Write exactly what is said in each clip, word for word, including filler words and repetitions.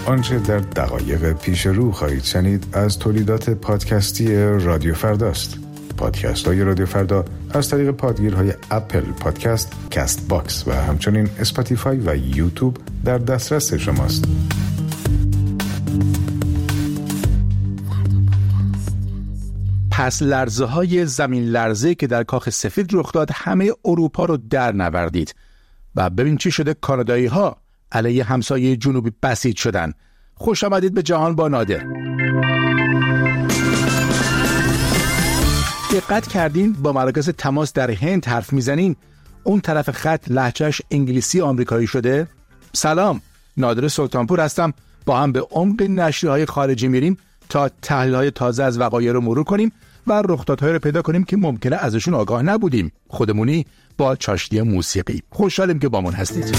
آنچه در دقایق پیش رو خواهید شنید از تولیدات پادکستی رادیو فرداست. پادکست های رادیو فردا از طریق پادگیرهای اپل پادکست، کست باکس و همچنین اسپاتیفای و یوتیوب در دسترس شماست. پس لرزه های زمین لرزه که در کاخ سفید رخ داد همه اروپا رو در نوردید و ببین چی شده. کانادایی ها علیه همسایه جنوبی بسیج شدن. خوش آمدید به جهان با نادر. دقت کردین با مراکز تماس در هند حرف میزنین اون طرف خط لهجهش انگلیسی آمریکایی شده؟ سلام، نادر سلطانپور هستم. با هم به عمق نشریه‌های خارجی میریم تا تحلیل‌های تازه از وقایع رو مرور کنیم و رخدادهایی رو پیدا کنیم که ممکنه ازشون آگاه نبودیم. خودمونی با چاشنی موسیقی. خوشحالیم که با من هستید.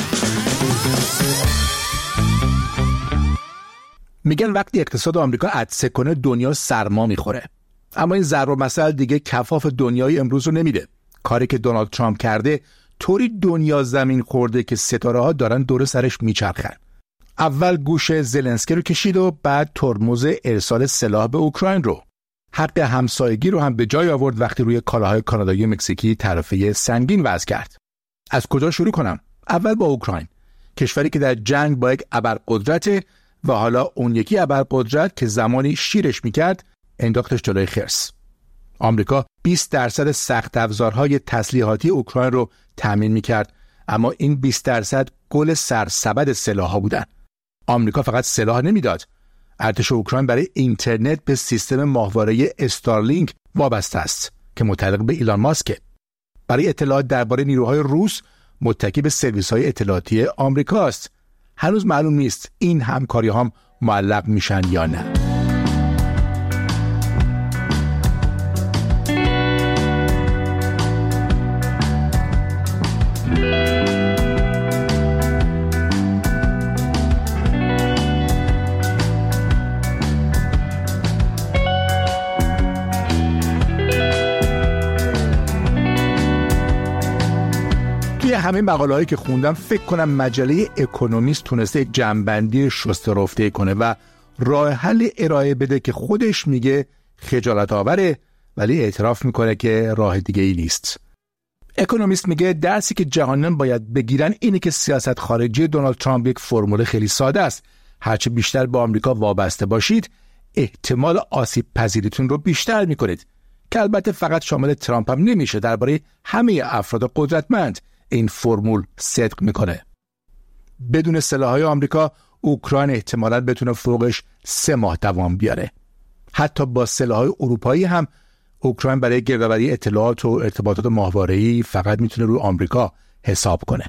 میگن وقتی اقتصاد آمریکا عطسه کنه دنیا سرما میخوره. اما این ضرب المثل دیگه کفاف دنیای امروز رو نمیده. کاری که دونالد ترامپ کرده طوری دنیا زمین خورده که ستاره ها دارن دور سرش میچرخن. اول گوش زلنسکی رو کشید و بعد ترمز ارسال سلاح به اوکراین رو. حق همسایگی رو هم به جای آورد وقتی روی کالاهای کانادایی و مکزیکی طرفه سنگین وضع کرد. از کجا شروع کنم؟ اول با اوکراین، کشوری که در جنگ با یک ابرقدرت و حالا اون یکی ابرقدرت که زمانی شیرش میکرد انداختش جلوی خرس. آمریکا بیست درصد سخت افزارهای تسلیحاتی اوکراین رو تامین میکرد، اما این بیست درصد گل سرسبد سلاح‌ها بودن. آمریکا فقط سلاح نمیداد. ارتش اوکراین برای اینترنت به سیستم ماهواره استارلینک وابسته است که متعلق به ایلان ماسکه. برای اطلاعات درباره نیروهای روس متکی به سرویس‌های اطلاعاتی آمریکا است. هنوز معلوم نیست این همکاری هم معلق میشن یا نه. همه مقاله‌هایی که خوندم فکر کنم مجله اکونومیست تونسته جمع‌بندی شسته رفته کنه و راه حل ارائه بده که خودش میگه خجالت آوره ولی اعتراف میکنه که راه دیگه ای نیست. اکونومیست میگه درسی که جهانیان باید بگیرن اینه که سیاست خارجی دونالد ترامپ یک فرمول خیلی ساده است. هرچه بیشتر به آمریکا وابسته باشید احتمال آسیب پذیریتون رو بیشتر میکنید، که البته فقط شامل ترامپ هم نمیشه. درباره همه افراد قدرتمند این فرمول صدق میکنه. بدون سلاح‌های آمریکا اوکراین احتمالاً بتونه فوقش سه ماه دوام بیاره. حتی با سلاح‌های اروپایی هم اوکراین برای گردآوری اطلاعات و ارتباطات ماهواره‌ای فقط میتونه روی آمریکا حساب کنه.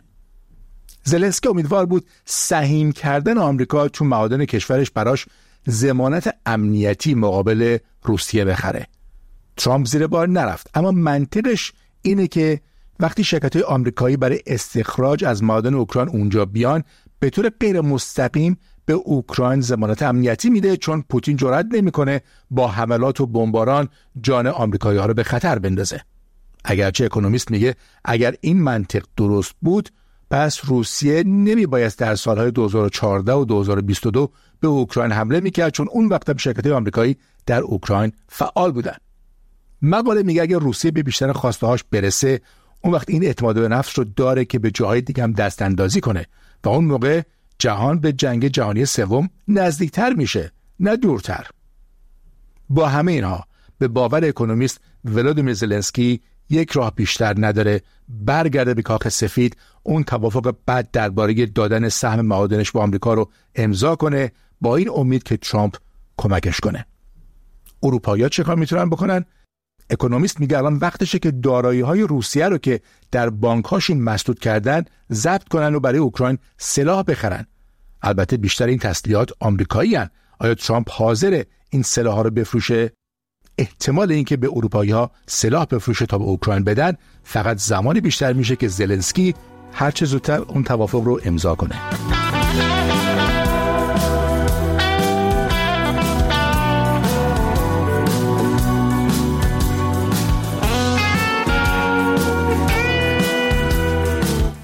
زلنسکی امیدوار بود سهیم کردن آمریکا تو معادن کشورش براش ضمانت امنیتی مقابل روسیه بخره. ترامپ زیر بار نرفت، اما منطقش اینه که وقتی شرکت‌های آمریکایی برای استخراج از معادن اوکراین اونجا بیان به طور غیر مستقیم به اوکراین ضمانت امنیتی میده، چون پوتین جرئت نمیکنه با حملات و بمباران جان آمریکایی‌ها رو به خطر بندازه. اگرچه اکونومیست میگه اگر این منطق درست بود پس روسیه نمیبایست در سالهای دو هزار و چهارده و دو هزار و بیست و دو به اوکراین حمله میکرد، چون اون وقت هم شرکت‌های آمریکایی در اوکراین فعال بودن. مقاله میگه اگر روسیه به بیشتر خواسته‌هاش برسه اون وقت این اعتماد به نفس رو داره که به جاهای دیگه هم دست اندازی کنه و اون موقع جهان به جنگ جهانی سوم نزدیکتر میشه نه دورتر. با همه اینها به باور اکونومیست ولادیمیر زلنسکی یک راه بیشتر نداره برگرده به کاخ سفید، اون توافق بد درباره دادن سهم معادنش به آمریکا رو امضا کنه با این امید که ترامپ کمکش کنه. اروپایی‌ها چه کار میتونن بکنن؟ اکونومیست میگه الان وقتشه که دارایی‌های روسیه رو که در بانک‌هاشون مسدود کردن ضبط کنن و برای اوکراین سلاح بخرن. البته بیشتر این تسلیحات آمریکایی هن. آیا ترامپ حاضره این سلاح‌ها رو بفروشه؟ احتمال اینکه به اروپایی‌ها سلاح بفروشه تا به اوکراین بدن فقط زمانی بیشتر میشه که زلنسکی هر چه زودتر اون توافق رو امضا کنه.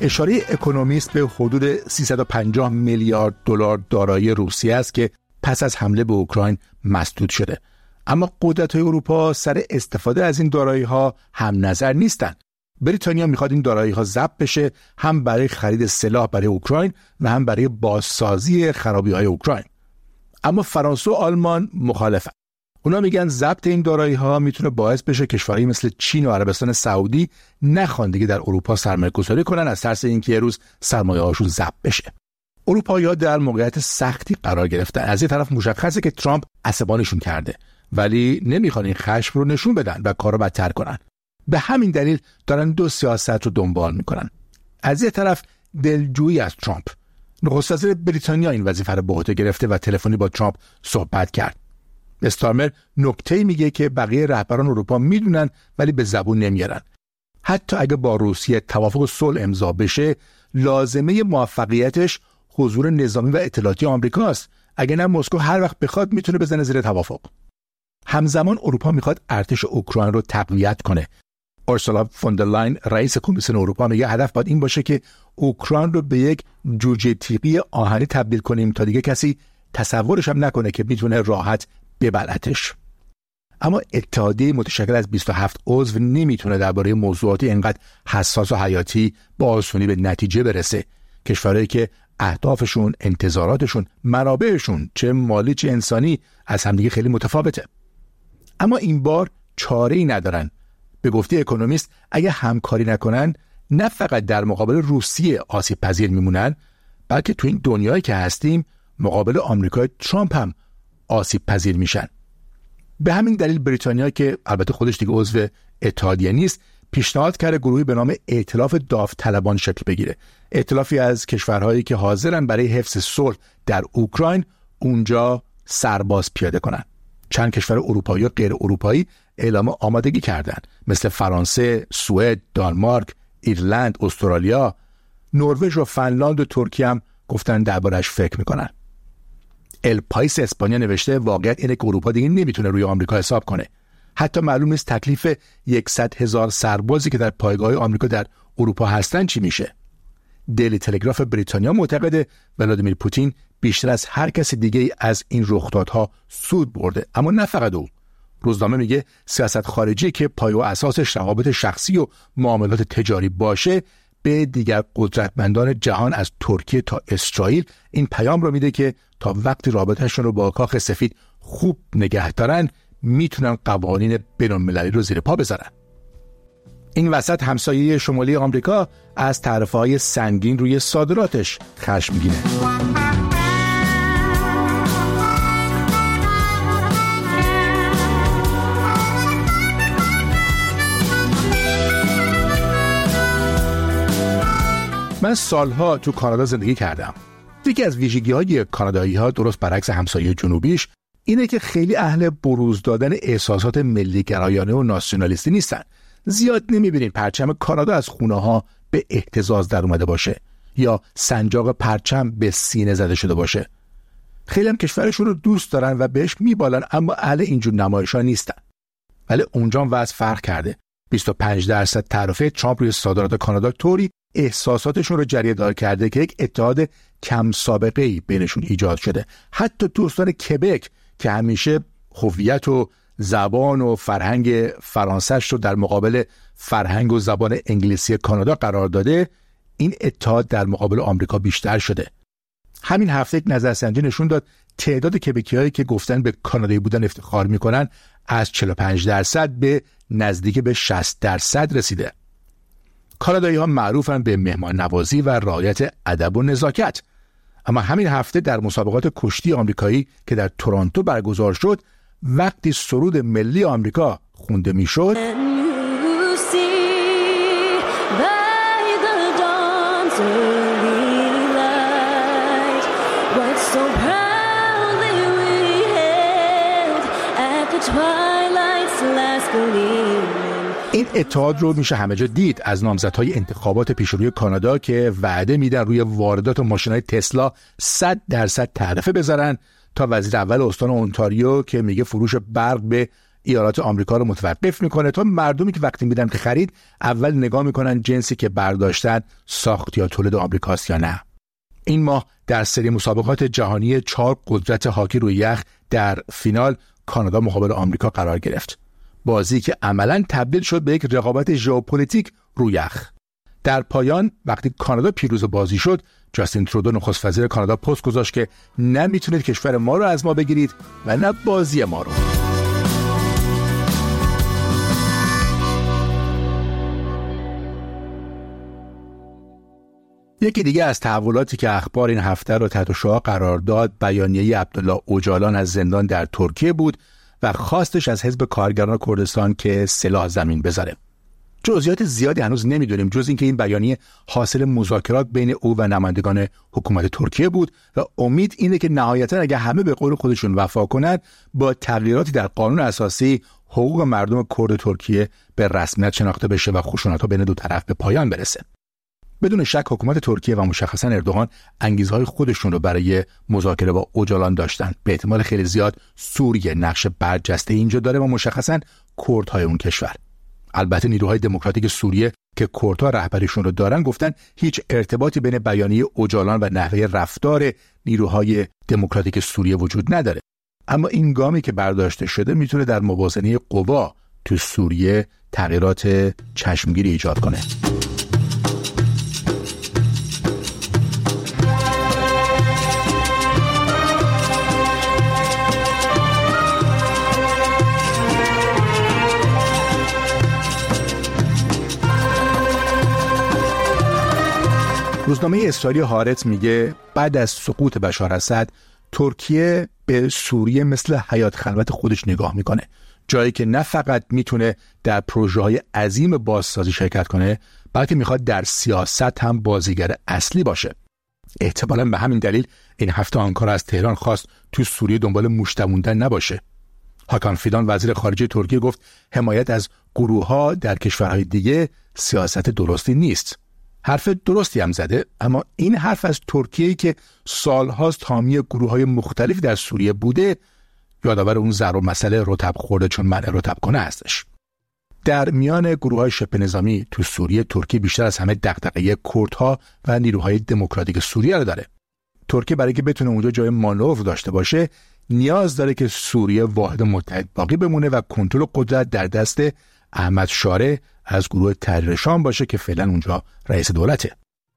اشاره اکونومیست به حدود سیصد و پنجاه میلیارد دلار دارایی روسیه است که پس از حمله به اوکراین مسدود شده. اما قدرت‌های اروپا سر استفاده از این دارایی‌ها هم نظر نیستند. بریتانیا میخواد این دارایی‌ها ضبط بشه، هم برای خرید سلاح برای اوکراین و هم برای بازسازی خرابی‌های اوکراین. اما فرانسه و آلمان مخالفن. اونا میگن ضبط این دارایی‌ها میتونه باعث بشه کشورهایی مثل چین و عربستان سعودی نخوان دیگه در اروپا سرمایه‌گذاری کنن از ترس اینکه یه روز سرمایه‌هاشون ضبط بشه. اروپایی‌ها در موقعیت سختی قرار گرفتن. از یه طرف مشخصه که ترامپ عصبانیشون کرده، ولی نمیخوان این خشم رو نشون بدن و کارو بدتر کنن. به همین دلیل دارن دو سیاست رو دنبال میکنن. از یه طرف دلجویی از ترامپ. نخست وزیر بریتانیا این وظیفه رو به عهده گرفته و تلفنی با ترامپ صحبت کرد. استارمر نکته‌ای میگه که بقیه رهبران اروپا میدونن ولی به زبون نمیارن. حتی اگه با روسیه توافق صلح امضا بشه، لازمه موفقیتش حضور نظامی و اطلاعاتی آمریکاست. اگه نه مسکو هر وقت بخواد میتونه بزنه زیر توافق. همزمان اروپا میخواد ارتش اوکراین رو تقویت کنه. اورسولا فون در لاین رئیس کمیسیون اروپا میگه هدف باید این باشه که اوکراین رو به یک جوجه تیغی آهنی تبدیل کنیم تا دیگه کسی تصورش هم نکنه که میتونه راحت ببلعتش. اما اتحادیه متشکل از بیست و هفت عضو نمیتونه درباره موضوعاتی اینقدر حساس و حیاتی با آسونی به نتیجه برسه. کشورهایی که اهدافشون، انتظاراتشون، منابعشون چه مالی چه انسانی از همدیگه خیلی متفاوته. اما این بار چاره‌ای ندارن. به گفته اکونومیست اگه همکاری نکنن نه فقط در مقابل روسیه آسیب پذیر میمونن، بلکه تو این دنیایی که هستیم مقابل آمریکای ترامپ هم آسیب پذیر میشن. به همین دلیل بریتانیا که البته خودش دیگه عضو اتحادیه نیست، پیشنهاد کرده گروهی به نام ائتلاف داوطلبان شکل بگیره. ائتلافی از کشورهایی که حاضرن برای حفظ صلح در اوکراین اونجا سرباز پیاده کنن. چند کشور اروپایی و غیر اروپایی اعلام آمادگی کردن، مثل فرانسه، سوئد، دانمارک، ایرلند، استرالیا، نروژ و فنلاند و ترکیه هم گفتن دربارش فکر میکنن. ال پایس اسپانیا نوشته واقعیت اینه که اروپا دیگه نمیتونه روی آمریکا حساب کنه. حتی معلوم نیست تکلیف صد هزار سربازی که در پایگاه آمریکا در اروپا هستن چی میشه. دیلی تلگراف بریتانیا معتقده ولادیمیر پوتین بیشتر از هر کس دیگه از این رخدادها سود برده، اما نه فقط او. روزنامه میگه سیاست خارجی که پای و اساسش روابط شخصی و معاملات تجاری باشه به دیگر قدرتمندان جهان از ترکیه تا اسرائیل این پیام رو میده که تا وقتی رابطهشون رو با کاخ سفید خوب نگه دارن میتونن قوانین بین‌المللی رو زیر پا بذارن. این وسط همسایه شمالی آمریکا از تعرفه‌های سنگین روی صادراتش خشمگینه. من سالها تو کانادا زندگی کردم. یکی از ویژگی‌های کانادایی‌ها درست برعکس همسایه جنوبیش اینه که خیلی اهل بروز دادن احساسات ملی گرایانه و ناسیونالیستی نیستن. زیاد نمی‌بینین پرچم کانادا از خونه‌ها به اهتزاز در اومده باشه یا سنجاق پرچم به سینه زده شده باشه. خیلی هم کشورشون رو دوست دارن و بهش میبالن، اما اهل اینجور نمایش‌ها نیستن. ولی اونجا هم وضع فرق کرده. بیست و پنج درصد تعرفه ترامپ روی صادرات کانادا طوری احساساتشون رو جریه‌دار کرده که یک اتحاد کم سابقه‌ای بینشون ایجاد شده. حتی دوستان کبک که همیشه هویت و زبان و فرهنگ فرانسه‌اش رو در مقابل فرهنگ و زبان انگلیسی کانادا قرار داده، این اتحاد در مقابل آمریکا بیشتر شده. همین هفته یک نظرسنجی نشون داد تعداد کبکی‌هایی که گفتن به کانادایی بودن افتخار می‌کنن از چهل و پنج درصد به نزدیک به شصت درصد رسیده. کانادایی‌ها معروفن به مهمان نوازی و رعایت ادب و نزاکت. اما همین هفته در مسابقات کشتی آمریکایی که در تورنتو برگزار شد، وقتی سرود ملی آمریکا خونده میشد، این اتحاد رو میشه همه جا دید از نامزدهای انتخابات پیشروی کانادا که وعده میدن روی واردات ماشین‌های تسلا صد درصد تعرفه بذارن، تا وزیر اول استان اونتاریو که میگه فروش برق به ایالات آمریکا رو متوقف میکنه تا مردمی که وقتی میدن که خرید اول نگاه میکنن جنسی که برداشتن ساخت یا تولید آمریکاست یا نه. این ماه در سری مسابقات جهانی چهار قدرت هاکی روی یخ در فینال کانادا مقابل آمریکا قرار گرفت. بازی که عملاً تبدیل شد به یک رقابت ژئوپلیتیک روی یخ. در پایان وقتی کانادا پیروز بازی شد، جاستین ترودو نخست وزیر کانادا پست گذاشت که نمیتونید کشور ما رو از ما بگیرید و نه بازی ما رو. یکی دیگه از تحولاتی که اخبار این هفته رو تحت شعاع قرار داد بیانیه عبدالله اوجالان از زندان در ترکیه بود و خواستش از حزب کارگران کردستان که سلاح زمین بذاره. جزئیات زیادی هنوز نمیدونیم جز اینکه این بیانیه حاصل مذاکرات بین او و نمایندگان حکومت ترکیه بود و امید اینه که نهایتا اگه همه به قول خودشون وفا کنند با تغییراتی در قانون اساسی حقوق مردم کرد ترکیه به رسمیت شناخته بشه و خشونت‌ها بین دو طرف به پایان برسه. بدون شک حکومت ترکیه و مشخصا اردوغان انگیزه‌های خودشون رو برای مذاکره با اوجالان داشتن. به احتمال خیلی زیاد سوریه نقش برجسته اینجا داره و مشخصا کردهای اون کشور. البته نیروهای دموکراتیک سوریه که کردها رهبریشون رو دارن گفتن هیچ ارتباطی بین بیانیه اوجالان و نحوه رفتار نیروهای دموکراتیک سوریه وجود نداره. اما این گامی که برداشته شده میتونه در موازنه قوا تو سوریه تغییرات چشمگیری ایجاد کنه. روزنامه اسرائیلی هارتز میگه بعد از سقوط بشار اسد ترکیه به سوریه مثل حیات خلوت خودش نگاه میکنه، جایی که نه فقط میتونه در پروژه‌های عظیم بازسازی شرکت کنه بلکه میخواد در سیاست هم بازیگر اصلی باشه. احتمالاً به همین دلیل این هفته آنکارا از تهران خواست تو سوریه دنبال موش‌دموندن نباشه. هاکان فیدان وزیر خارجه ترکیه گفت حمایت از گروه‌ها در کشورهای دیگه سیاست درستی نیست. حرف درستی هم زده، اما این حرف از ترکیه‌ای که سالهاست حامی گروه‌های مختلف در سوریه بوده یادآور اون ضرب مسئله رطب خورده چون منع رطب کنه هستش. در میان گروه‌های شبه نظامی تو سوریه ترکیه بیشتر از همه دغدغه کردها و نیروهای دموکراتیک سوریه رو داره. ترکیه برای که بتونه اونجا جای مانور داشته باشه نیاز داره که سوریه واحد متحد باقی بمونه و کنترل قدرت در دست احمد شارع از گروه تحریر شام باشه که فعلا اونجا رئیس دولته.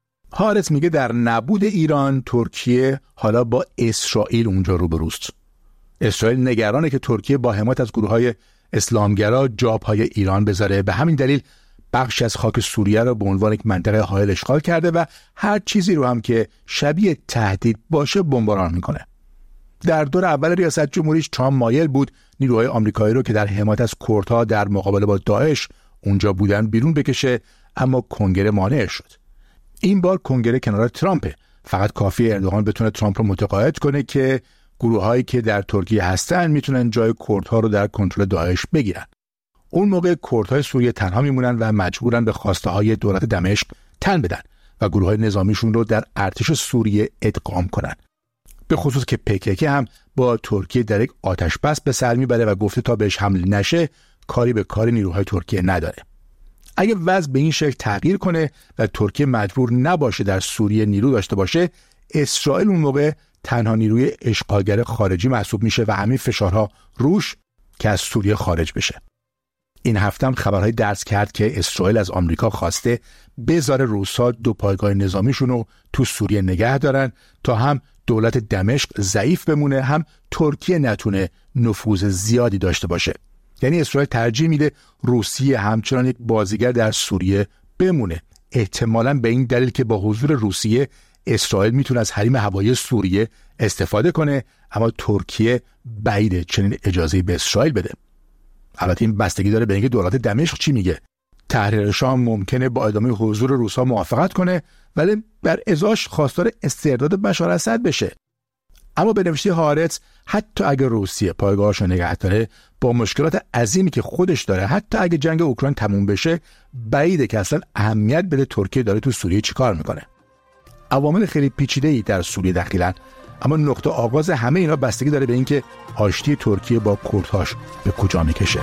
هارتز میگه در نبود ایران ترکیه حالا با اسرائیل اونجا روبروست. اسرائیل نگرانه که ترکیه با حمایت از گروه‌های اسلامگرا جا پای ایران بذاره. به همین دلیل بخشی از خاک سوریه رو به عنوان یک منطقه حائل اشغال کرده و هر چیزی رو هم که شبیه تهدید باشه بمباران میکنه. در دور اول ریاست جمهوریش ترامپ مایل بود نیروهای آمریکایی رو که در حمایت از کردها در مقابله با داعش اونجا بودن بیرون بکشه، اما کنگره مانع شد. این بار کنگره کنار ترامپه. فقط کافی اردوغان بتونه ترامپ رو متقاعد کنه که گروه‌هایی که در ترکیه هستن میتونن جای کردها رو در کنترل داعش بگیرن. اون موقع کردهای سوریه تنها میمونن و مجبورن به خواسته های دولت دمشق تن بدن و گروه‌های نظامیشون رو در ارتش سوریه ادغام کنن. به خصوص که پی هم با ترکیه در یک آتش بس به سر میبره و گفته تا بهش حمله نشه کاری به کار نیروهای ترکیه نداره. اگه وضع به این شکل تغییر کنه و ترکیه مجبور نباشه در سوریه نیرو داشته باشه، اسرائیل اون موقع تنها نیروی اشغالگر خارجی محسوب میشه و همین فشارها روش که از سوریه خارج بشه. این هفته هم خبرهای درز کرد که اسرائیل از آمریکا خواسته بذاره روس‌ها دو پایگاه نظامیشون رو تو سوریه نگه دارن تا هم دولت دمشق ضعیف بمونه هم ترکیه نتونه نفوذ زیادی داشته باشه. یعنی اسرائیل ترجیح میده روسیه همچنان یک بازیگر در سوریه بمونه، احتمالاً به این دلیل که با حضور روسیه اسرائیل میتونه از حریم هوایی سوریه استفاده کنه، اما ترکیه بعیده چنین اجازه‌ای به اسرائیل بده. البته این بستگی داره به اینکه دولت دمشق چی میگه. تحریر شام ممکنه با ادامه حضور روس‌ها موافقت کنه ولی بر ازاش خواستار استرداد بشار اسد بشه. اما به نوشته هارتز حتی اگر روسیه پایگاهاشو نگه داره با مشکلات عظیمی که خودش داره، حتی اگه جنگ اوکراین تموم بشه بعیده که اصلا اهمیت بده ترکیه داره تو سوریه چیکار میکنه. عوامل خیلی پیچیده‌ای در سوریه دخیلن اما نقطه آغاز همه اینا بستگی داره به اینکه آشتی ترکیه با کردهاش به کجا میکشه.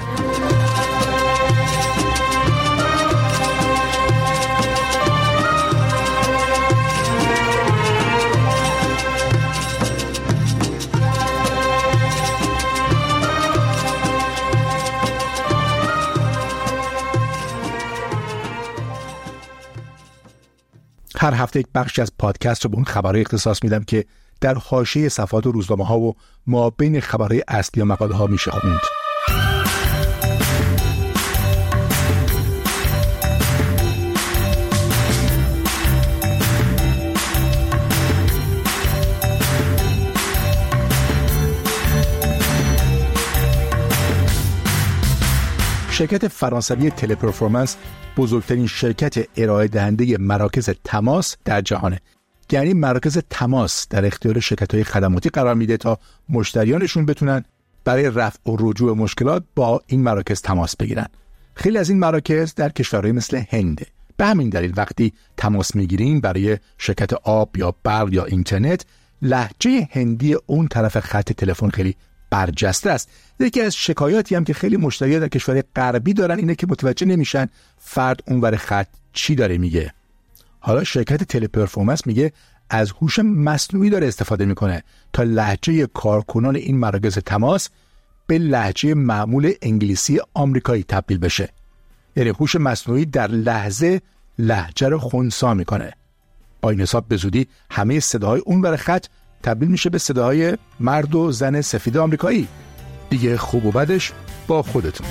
هر هفته یک بخشی از پادکست رو به اون خبرهای اختصاص میدم که در حاشیه صفحات و روزنامه ها و ما بین خبرهای اصلی و مقاله ها میشه خوند. شرکت فرانسوی تلپرفورمنس بزرگترین شرکت ارائه دهنده مراکز تماس در جهانه. یعنی مراکز تماس در اختیار شرکت‌های خدماتی قرار میده تا مشتریانشون بتونن برای رفع و رجوع مشکلات با این مراکز تماس بگیرن. خیلی از این مراکز در کشورهای مثل هنده. به همین دلیل وقتی تماس میگیرین برای شرکت آب یا برق یا اینترنت، لهجه هندی اون طرف خط تلفن خیلی برجسته است. یکی از شکایاتی هم که خیلی مشتریان در کشورهای غربی دارن اینه که متوجه نمیشن فرد اونور خط چی داره میگه. حالا شرکت تلپرفورمنس میگه از هوش مصنوعی داره استفاده میکنه تا لهجه کارکنان این مراکز تماس به لهجه معمول انگلیسی آمریکایی تبدیل بشه. یعنی هوش مصنوعی در لحظه لهجه رو خنثی میکنه. با این حساب به زودی همه صداهای اونور خط تبدیل میشه به صداهای مرد و زن سفید آمریکایی. دیگه خوب و بدش با خودتون.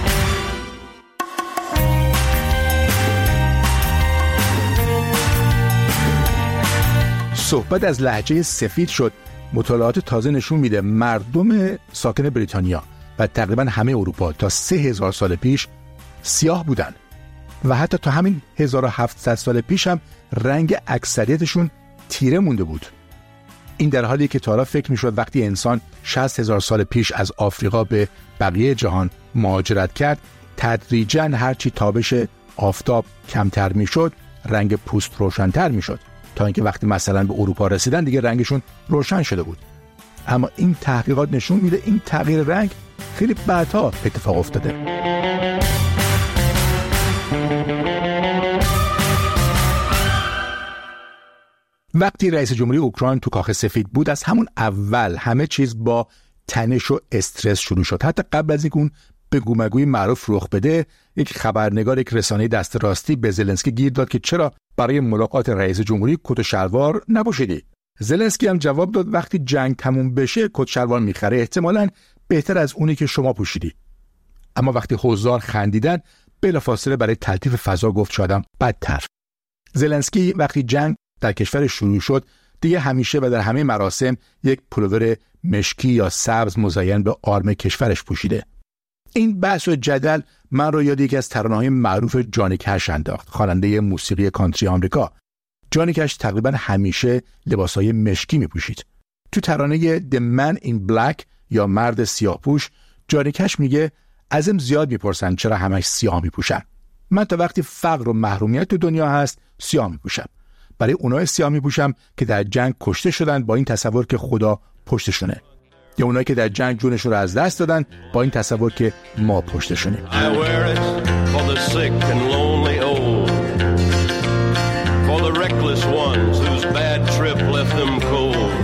صحبت از لهجه سفید شد. مطالعات تازه نشون میده مردم ساکن بریتانیا و تقریبا همه اروپا تا سه هزار سال پیش سیاه بودن و حتی تا همین هزار و هفتصد سال پیش هم رنگ اکثریتشون تیره مونده بود. این در حالی که تا حالا فکر میشد وقتی انسان شصت هزار سال پیش از آفریقا به بقیه جهان مهاجرت کرد، تدریجاً هرچی تابش آفتاب کمتر میشد رنگ پوست روشن‌تر میشد تا اینکه وقتی مثلا به اروپا رسیدن دیگه رنگشون روشن شده بود. اما این تحقیقات نشون میده این تغییر رنگ خیلی بعدها اتفاق افتاده. وقتی رئیس جمهوری اوکراین تو کاخ سفید بود از همون اول همه چیز با تنش و استرس شروع شد. حتی قبل از اینکه اون بگو مگوی معروف رخ بده، یک خبرنگار یک رسانه دست راستی به زلنسکی گیر داد که چرا برای ملاقات رئیس جمهوری کت و شلوار نپوشیدی. زلنسکی هم جواب داد وقتی جنگ تموم بشه کت شلوار میخره، احتمالاً بهتر از اونی که شما پوشیدی. اما وقتی حضار خندیدن بلافاصله برای تلطیف فضا گفت شادم بدتر. زلنسکی وقتی جنگ در کشور شروع شد دیگه همیشه و در همه مراسم یک پلوور مشکی یا سبز مزین به آرم کشورش پوشیده. این بحث و جدل من رو یاد یکی از ترانه‌های معروف جانی کش انداخت، خواننده موسیقی کانتری آمریکا. جانی کش تقریبا همیشه لباسای مشکی میپوشید. تو ترانه The Man in Black یا مرد سیاه‌پوش، جانی کش میگه ازم زیاد میپرسن چرا همش سیاه میپوشن. من تا وقتی فقر و محرومیت تو دنیا هست سیاه میپوشم. برای اونای سیاه میپوشم که در جنگ کشته شدن با این تصور که خدا پشتشونه، یا اونایی که در جنگ جونشون رو از دست دادن با این تصور که ما پشتشونیم. I wear it for the sick and lonely old, for the reckless ones whose bad trip left them cold.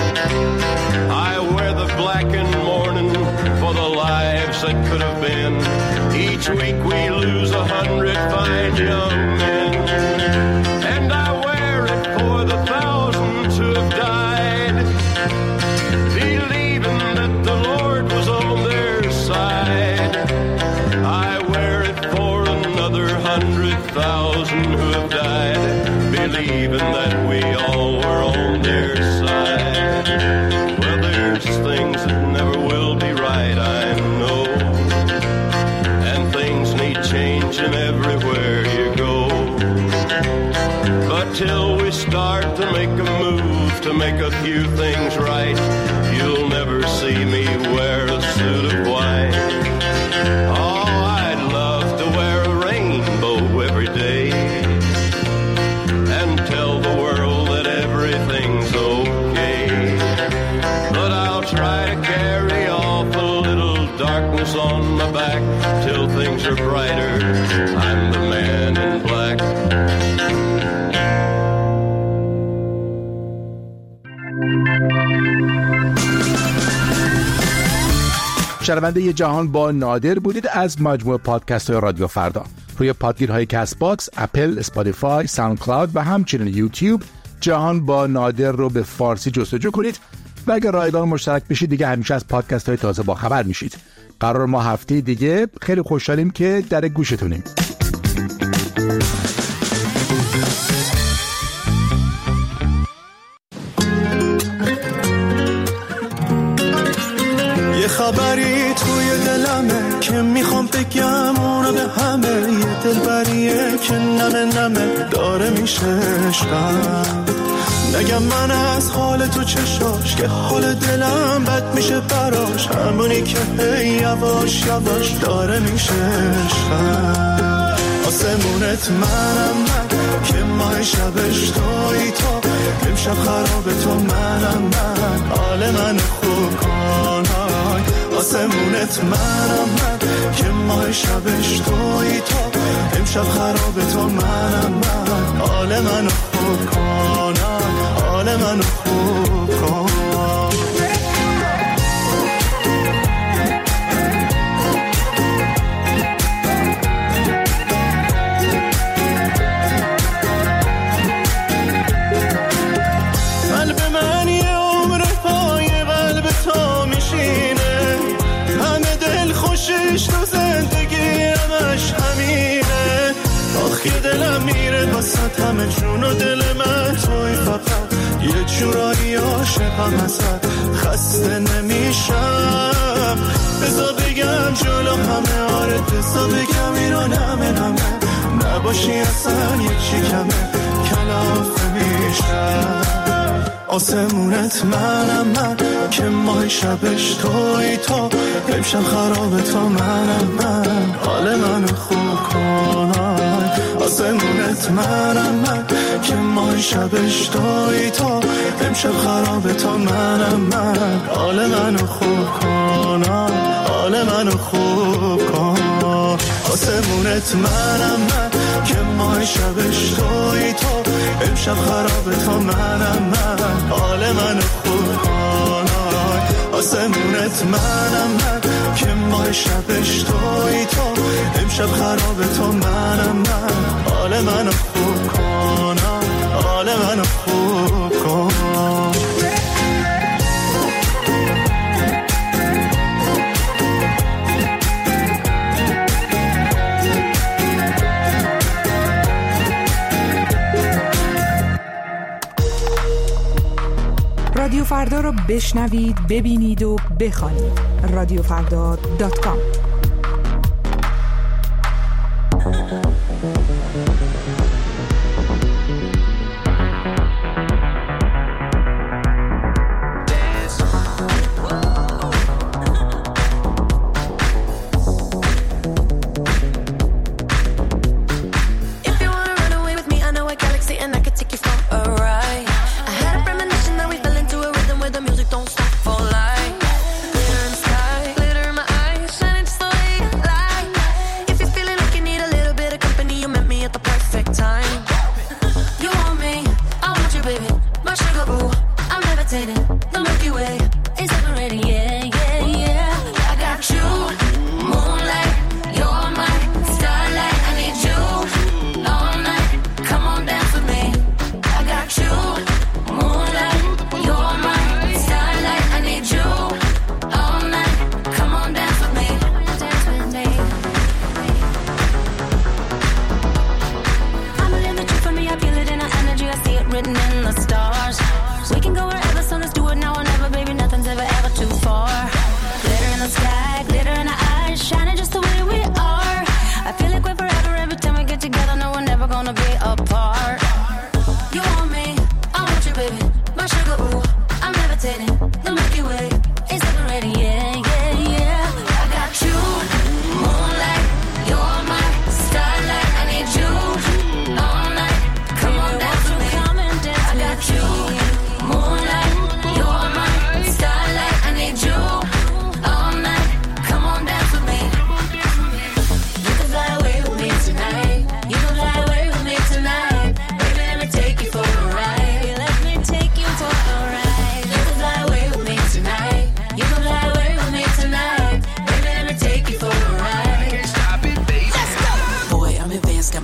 I wear the black and mourning for the lives that could have been. Each week we lose a hundred fine young men. And I wear it for the thousands who have died, believing that the Lord was on their side. I wear it for another hundred thousand who have died, believing that we all were on their side. Well, there's things that never will be right, I know, and things need changing everywhere you go. But till we start to make a move to make a few things right, you'll never see me wear a suit of white. Oh, I'd love to wear a rainbow every day and tell the world that everything's okay. till things are brighter. I'm the man in black. شنونده جهان با نادر بودید از مجموعه پادکست های رادیو فردا. روی پادگیرهای کست باکس، اپل، اسپاتیفای، ساوند کلاود و همچنین یوتیوب جهان با نادر رو به فارسی جستجو کنید و اگر رایگان مشترک بشید دیگه همیشه از پادکست های تازه با خبر میشید. قرار ما هفته دیگه خیلی خوشحالیم که در گوشتونیم. یه خبری توی دلمه که میخوام بگم اونو به همه، یه دلبریه که نمه نمه داره میشه عشقم. نگم من از حال تو چشاش که حال دلم بد میشه براش، همونی که هی یواش یواش داره میشه عشقم. آسمونت منم من که ماه شبش توی تو، امشب خراب تو منم من، حال من خوب کن. آسمونت منم من که ماه شبش توی تو، امشب خراب تو منم من، حال من خوب کن، حال من خوب کن. قلب من یه عمر پای قلب تو میشینه، همه دل خوشش تو زندگی همش همینه. آخ یه دلم میره باسط همه جون و دل من توی، فقط یه جورایی عاشقم ازت خسته نمیشم. بذار بگم جلو همه، آره بذار بگم اینو نمه نمه، نباشی اصلا یه چی کمه کلافه میشم. آسمونت منم من که ماه شبش توی تو، امشب خراب تو منم من، حال من خوب کن. آسمونت منم من که ماه شبش توی تو، امشب خراب تو منم من، حال من خوب کن، حال من خوب کن. آسمونت منم من که ماه شبش توی تو، امشب خراب تو منم من، حال من خوب کن. آسمونت منم من که ماه شبش توی تو، امشب خراب تو منم من، حال من خوب کن، حال من خوب کن. رادیو فردا رو بشنوید، ببینید و بخوانید. رادیو فردا دات کام. Don't stop for life. Glitter in sky, glitter in my eyes, shining just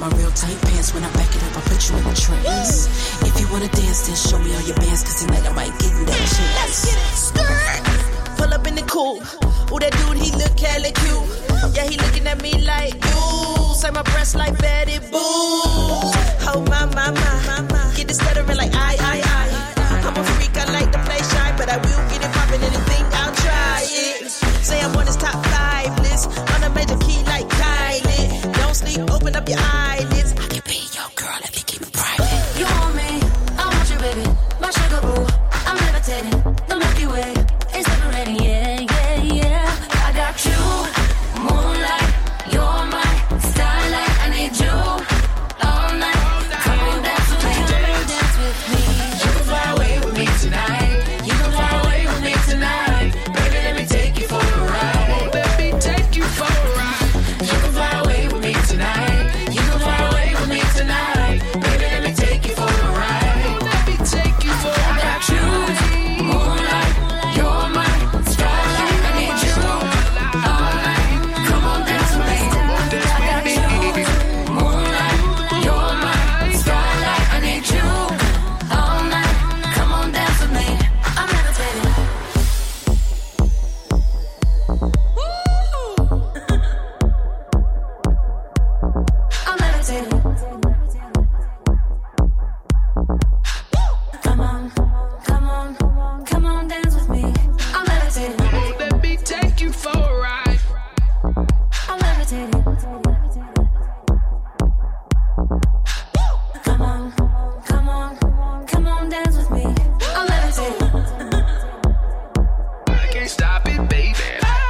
my real tight pants. When I back it up, I put you in a trance. If you wanna dance, then show me all your bands, cause tonight I might give you that chance. Let's get it. Skirt. Pull up in the coupe. Ooh, that dude, he look hella cute. Yeah, he looking at me like, ooh, say my breasts like Betty Boo. Oh, my, my, my, my, my. Get it stuttering like I, I, I. I'm a freak, I like to play shy, but I will get it poppin', anything, I'll try it. Say I'm on his top five list, on a major key like Kylie. Don't sleep, open up your eyelids. I can be your girl if you keep it private. You want me, I want you, baby. My sugar boo, I'm levitating. The Milky Way is separating, yeah, yeah, yeah. I got you, moonlight, you're my starlight. I need you all night. Come on, dance with me, dance with me. You can fly away with me tonight. You can fly away with me tonight. Baby, let me take you for a ride. Let me take you for a ride. You can fly away with me tonight. You can fly away with me tonight. Baby, let me take you for a ride. Let me take you for a ride. I got you, moonlight, you're my starlight. I need you all night. Come on, dance with me. I got you, moonlight, you're my starlight. I need you all night. Come on, dance with me. I'm levitating. I'm levitating. Come on, come on, come on, dance with me. I'm levitating. Let me take you for a ride. I'm levitating. Come on, come on, come on, dance with me. I'm levitating. I can't stop it, baby.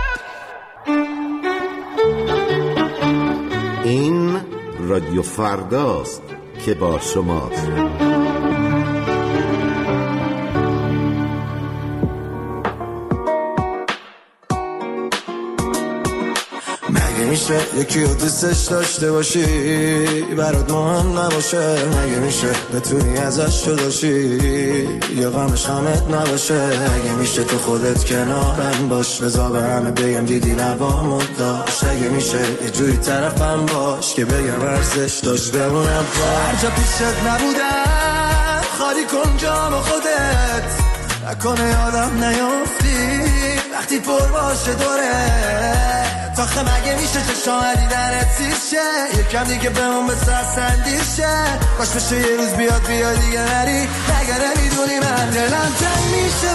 این رادیو فرداست که با شماست. مگه میشه یکی رو دوستش داشته باشی برات مهم نباشه؟ مگه میشه بتونی ازش جداشی یا غمش غمت نباشه؟ مگه میشه تو خودت کنارم باش بذار به همه بگم دیدی لبامو داشت؟ مگه میشه یه جوری طرفم باش که بگم ارزش داشت بمونم با هر جا پیشت نبودم خالی کن جام خودت نکنه یادم نیافتی وقتی پر باشه دوره تاخه مگه میشه چشام علی درت سیشه یکم دیگه بمون به سرسندیشه باش بشه یه روز بیاد بیاد دیگه نری مگه نمیدونی من دلم تنگ میشه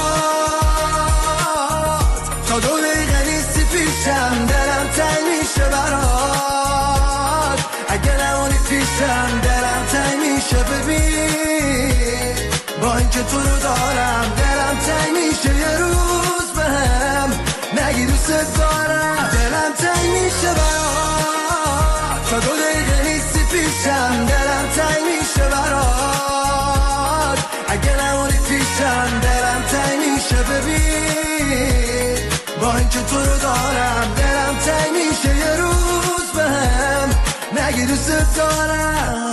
برات تا دو دقیقه نیستی پیشم دلم تنگ میشه برات اگه نمونی پیشم دلم تنگ میشه ببین با اینکه تو رو دارم دلم تنگ میشه یه روز بهم نگی دوست دارم دلم تنگ میشه برات تا دو دقیقه نیستی پیشم دلم تنگ میشه برات اگه نمونی پیشم دلم تنگ میشه ببین با اینکه تو رو دارم دلم تنگ میشه یه روز بهم نگی دوست دارم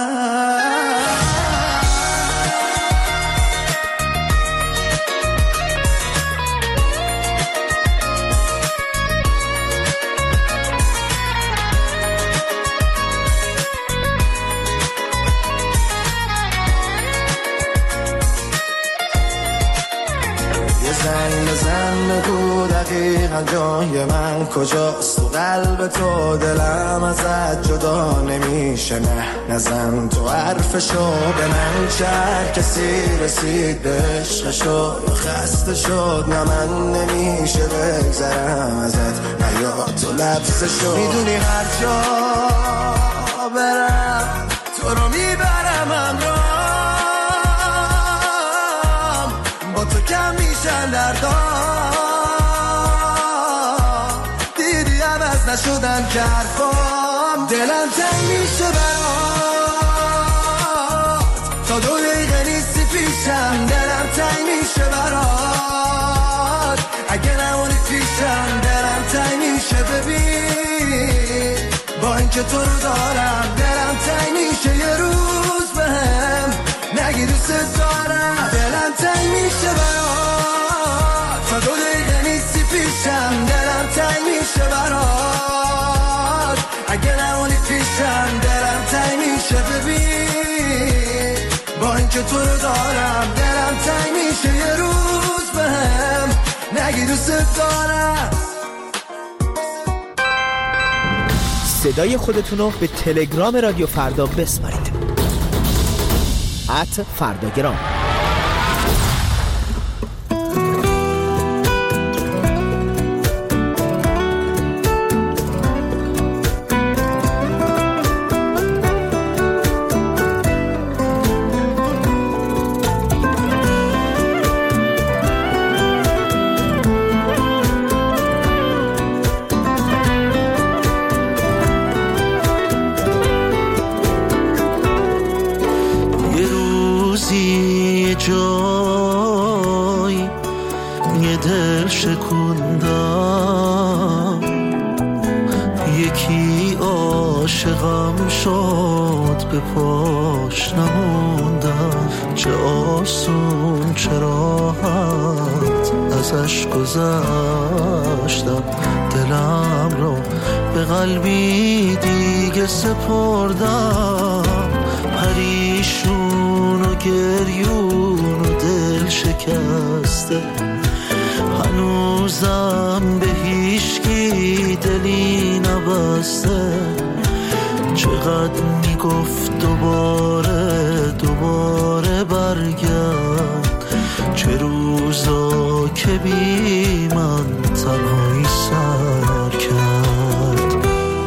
زنگ بزن بگو دقیقا جای من کجاست تو قلب تو دلم ازت جدا نمیشه نه نزن تو حرفشو به من چه کسی رسید به عشقشو یا خسته شد نه من نمیشه بگذرم ازت نه یا تو لبسشو میدونی هر جا برم تو رو میبرم همراهم با تو کم میشن دردام دیدی عوض نشدن که حرفام دلم تنگ میشه برات تا دو دقیقه نیستی پیشم دلم تنگ میشه برات اگه نمونی پیشم دلم تنگ میشه ببین با اینکه تو رو دارم دلم تنگ میشه یه روز بهم نگی دوست دارم دلم تنگ میشه برات تا دو دقیقه نیستی پیشم دلم تنگ میشه برات اگه نمونی پیشم دلم که تو رو دارم دلم تنگ میشه یه روز بهم نگی دوست دارم. صدای خودتونو به تلگرام رادیو فردا بسپارید ات فرداگرام. گذاشتم دلم رو به قلبی دیگه سپردم، پریشون و گریون و دل شکسته، هنوزم به هیچکی دلی نبسته. چقدر میگفت دوباره دوباره برگرد، چه روزا که بی من تنهایی سر کرد.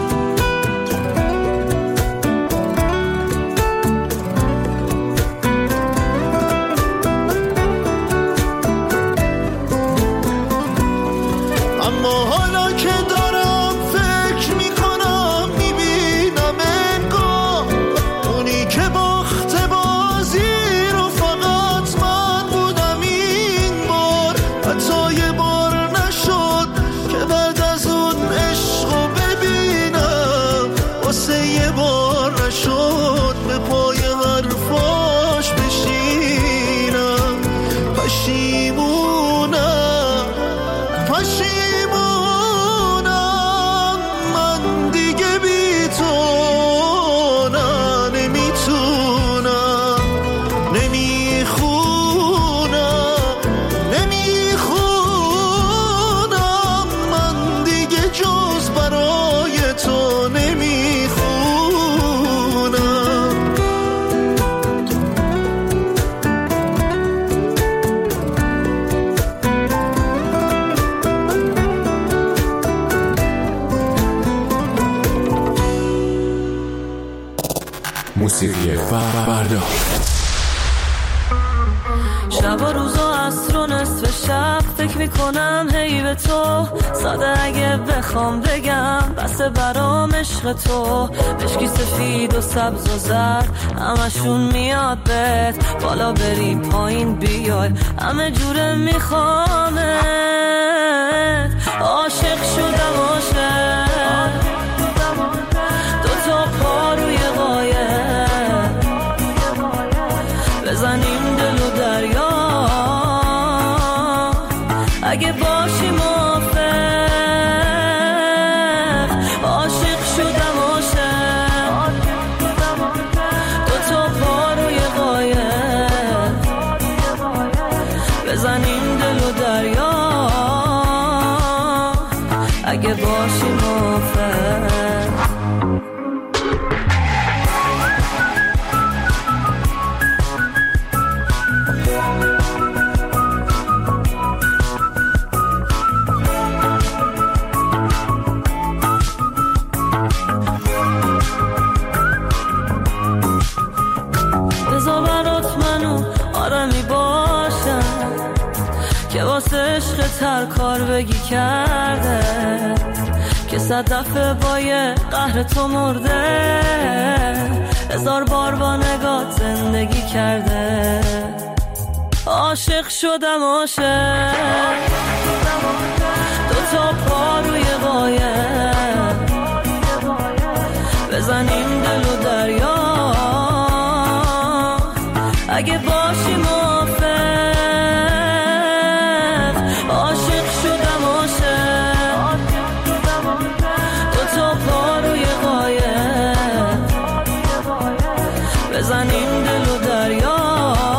اما حالا که دارم فکر میکنم میبینم انگار اونی که باخت بازی رو فقط من بودم این بار. حتی یه بار نشد که بعد از اون عشقو ببینم، واسه یه بار نشد به پای حرفاش بشینم. پشیمونم پشیمونم من دیگه بی تو نه نمیتونم، نمیخونم نمیخونم من دیگه جز برای تو نمیخونم. موسیقی فردا. شب و روزا عصر و نصف شب فکر میکنم هی به تو، ساده اگه بخوام بگم بسه برام عشق تو. مشکی سفید و سبز و زرد همشون میاد بهت، بالا بری پایین بیای همه جوره میخوامت. عاشق شدم عاشق، دو تا پا روی قایق، بزنیم دل و دریا اگه باشی موافق. عاشق شدم عاشق، دو تا پا روی قایق، بزنیم دل و دریا اگه باشی موافق. عشق تر کار بگی کرده که صد دفعه با یه قهر تو مرده، هزار بار با نگات زندگی کرده. عاشق شدم عاشق، دو تا پا روی قایق، بزنیم دل و دریا اگه باشی موافق. عاشق شدم عاشق، دو تا پا روی قایق، بزنیم دل و دریا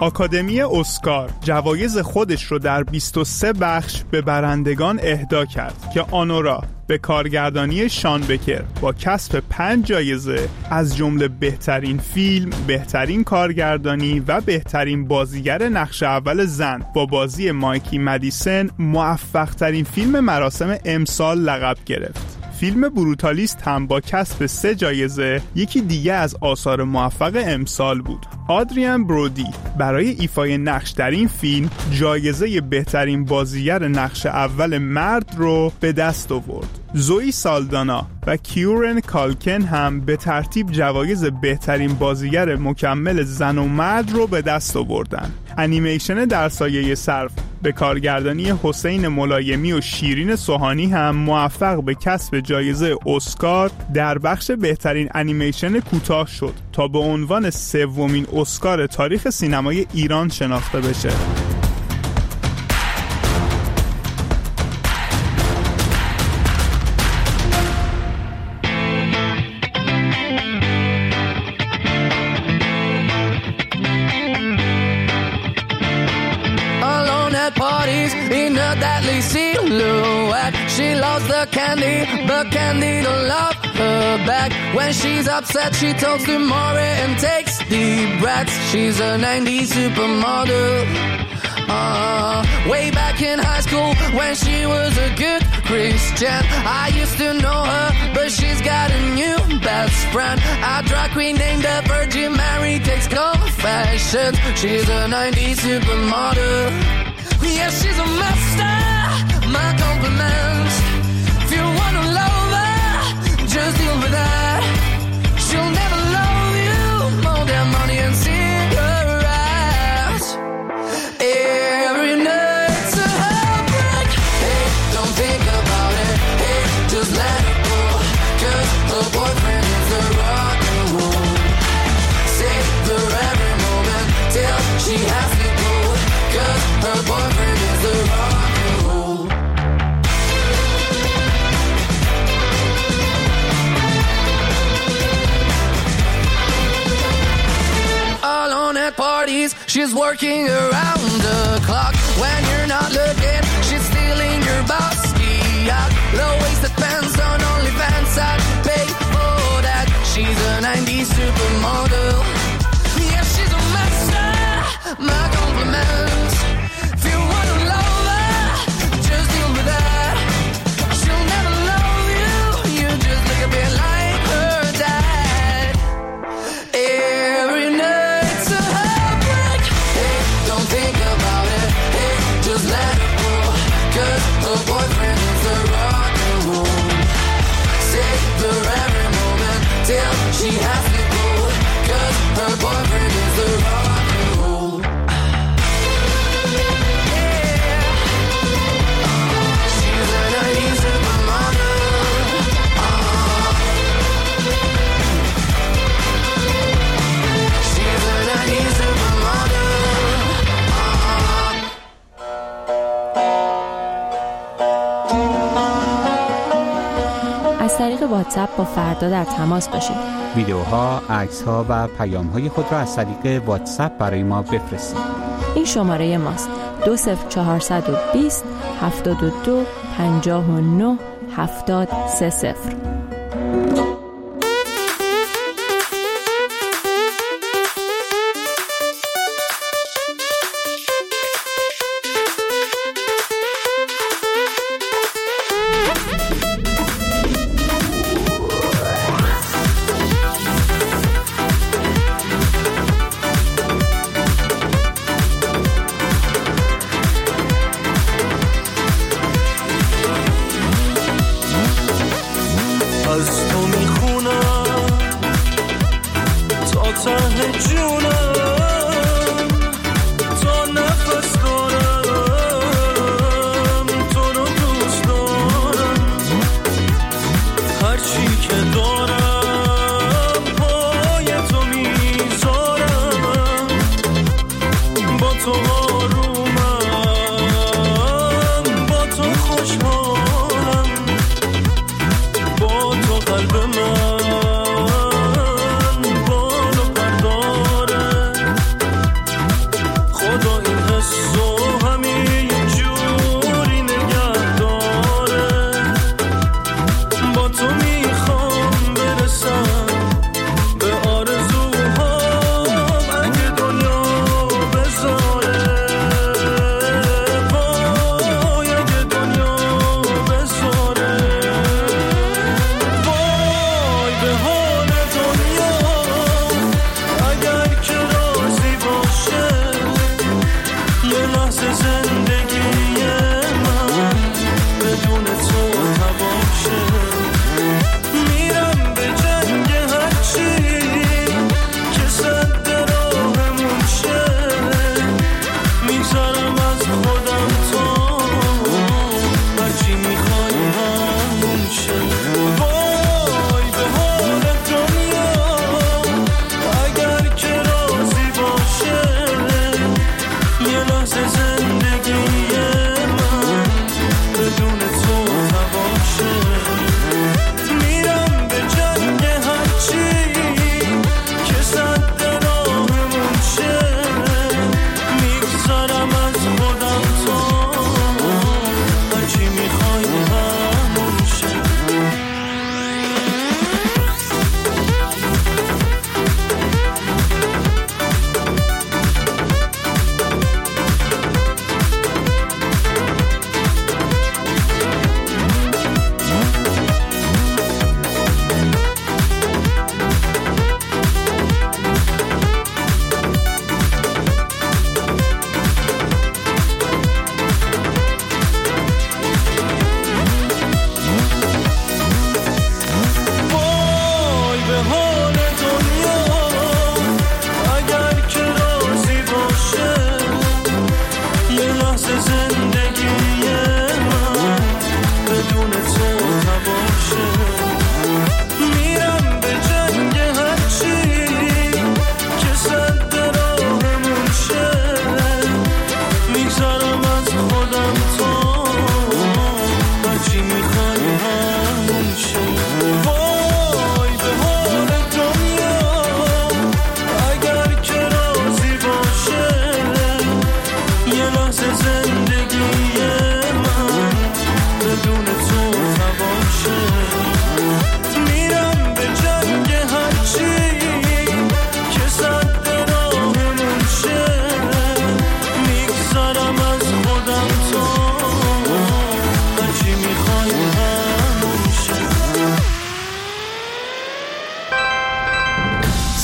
آکادمی اسکار جوایز خودش رو در بیست و سه بخش به برندگان اهدا کرد که آنورا به کارگردانی شان بکر با کسب پنج جایزه از جمله بهترین فیلم، بهترین کارگردانی و بهترین بازیگر نقش اول زن با بازی مایکی مدیسن موفق ترین فیلم مراسم امسال لقب گرفت. فیلم بروتالیست هم با کسب سه جایزه یکی دیگه از آثار موفق امسال بود. آدریان برودی برای ایفای نقش در این فیلم جایزه بهترین بازیگر نقش اول مرد رو به دست آورد. زوئی سالدانا و کیورن کالکن هم به ترتیب جوایز بهترین بازیگر مکمل زن و مرد رو به دست آوردن. انیمیشن در سایه سرف به کارگردانی حسین ملایمی و شیرین سوهانی هم موفق به کسب جایزه اسکار در بخش بهترین انیمیشن کوتاه شد تا به عنوان سومین اسکار تاریخ سینمای ایران شناخته بشه. In a deadly silhouette, she loves the candy, but candy don't love her back. When she's upset, she talks to Maury and takes deep breaths. She's a nineties supermodel. Uh, way back in high school, when she was a good Christian, I used to know her, but she's got a new best friend. A drag queen named the Virgin Mary takes confessions. She's a nineties supermodel. Yeah, she's a master, my compliments. If you wanna love her, just deal with that. She'll never love you more than money and cigarettes. Every night's a heartbreak. Hey, don't think about it. Hey, just let it go. Cause her boyfriend is a rock and roll. Save her every moment till she has to go. Cause her boyfriend is a rock and roll. Alone at parties, she's working around the clock. When you're not looking, she's stealing your bossy out. Low-waisted pants on OnlyFans, I'd pay for that. She's a nineties supermodel. Yeah, she's a master, my compliments. If you wanna love her, just deal with that. She'll never love you, you just look a bit like her dad. Every night's a heartbreak. Hey, don't think about it. Hey, just let it go. Cause her boyfriend is a rock and roll. Save her every moment till she has to go. Cause her boyfriend is a rock and roll. از طریق واتساپ با فردا در تماس باشید. ویدیوها، عکس‌ها و پیام‌های خود را از طریق واتساپ برای ما بفرستید. این شماره ماست: دو صفر چهارصد و بیست هفتاد و دو پنجاه و نه هفتاد سه صفر. قلب من بالو پرداره